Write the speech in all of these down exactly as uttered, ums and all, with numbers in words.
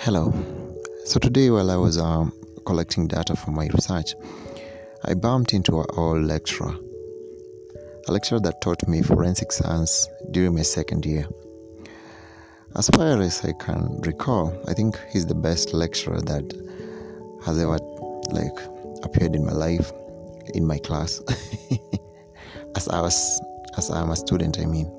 Hello. So today, while I was um, collecting data for my research, I bumped into our old lecturer, a lecturer that taught me forensic science during my second year. As far as I can recall, I think he's the best lecturer that has ever like appeared in my life, in my class, as I was, as I'm a student. I mean,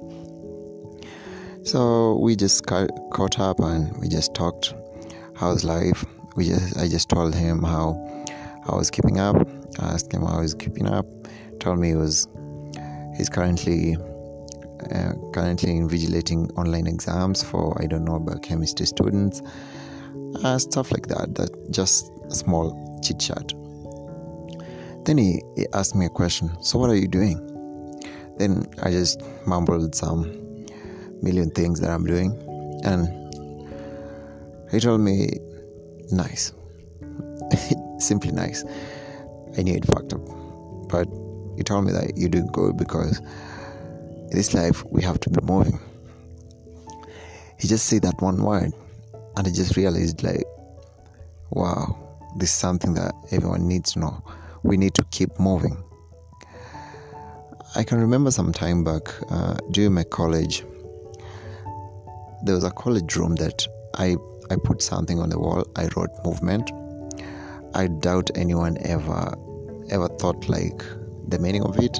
so we just ca- caught up and we just talked. How's life? We just I just told him how I was keeping up. I asked him how he's keeping up. Told me he was he's currently uh, currently invigilating online exams for I don't know biochemistry students, uh, stuff like that. That just a small chit chat. Then he, he asked me a question. So what are you doing? Then I just mumbled some million things that I'm doing, and he told me, nice. Simply nice. I knew it fucked up. But he told me that you're doing good because in this life we have to be moving. He just said that one word and I just realized like, wow, this is something that everyone needs to know. We need to keep moving. I can remember some time back uh, during my college, there was a college room that I I put something on the wall. I wrote movement. I doubt anyone ever ever thought like the meaning of it.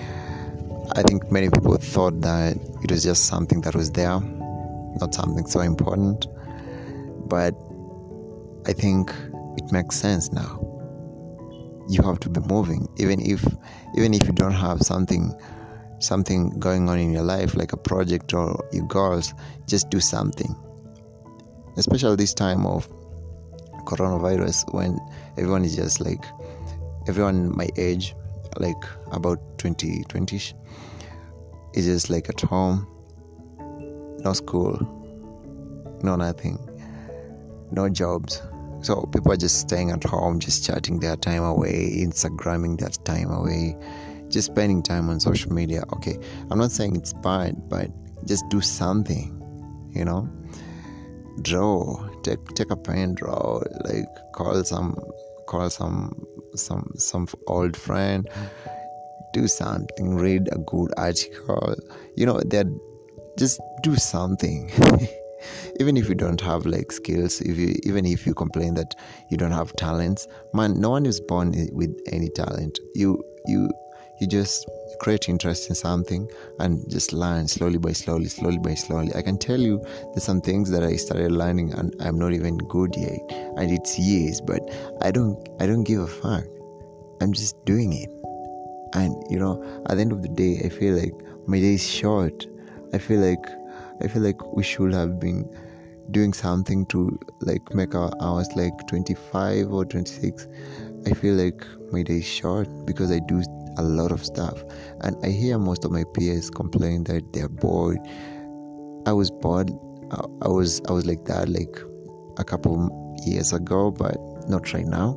I think many people thought that it was just something that was there, not something so important. But I think it makes sense now. You have to be moving, even if even if you don't have something something going on in your life like a project or your goals. Just do something. Especially this time of coronavirus, when everyone is just like everyone my age, like about twenty twenty-ish, is just like at home, no school, no nothing, no jobs. So people are just staying at home, just chatting their time away, Instagramming their time away, just spending time on social media. Okay, I'm not saying it's bad, but just do something, you know. Draw, take take a pen, draw, like call some call some some some old friend, do something, read a good article, you know, that just do something. Even if you don't have like skills, if you even if you complain that you don't have talents, man, no one is born with any talent. You you you just create interest in something and just learn slowly by slowly, slowly by slowly. I can tell you there's some things that I started learning and I'm not even good yet, and it's years, but I don't I don't give a fuck. I'm just doing it. And you know, at the end of the day, I feel like my day is short. I feel like I feel like we should have been doing something to like make our hours like twenty-five or twenty-six. I feel like my day is short because I do a lot of stuff, and I hear most of my peers complain that they're bored. I was bored. I, I was I was like that like a couple years ago, but not right now.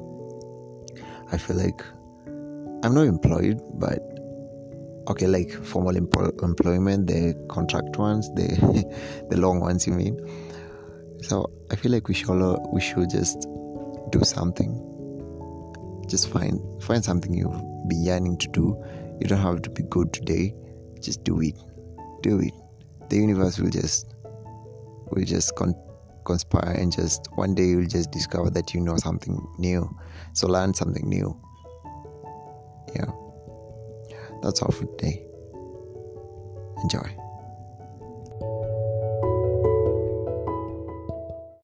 I feel like I'm not employed, but okay, like formal empo- employment, the contract ones, the the long ones, you mean? So I feel like we should all, we should just do something. Just find find something you've been yearning to do. You don't have to be good today. Just do it. Do it. The universe will just will just con- conspire, and just one day you'll just discover that you know something new. So learn something new. Yeah. That's all for today. Enjoy.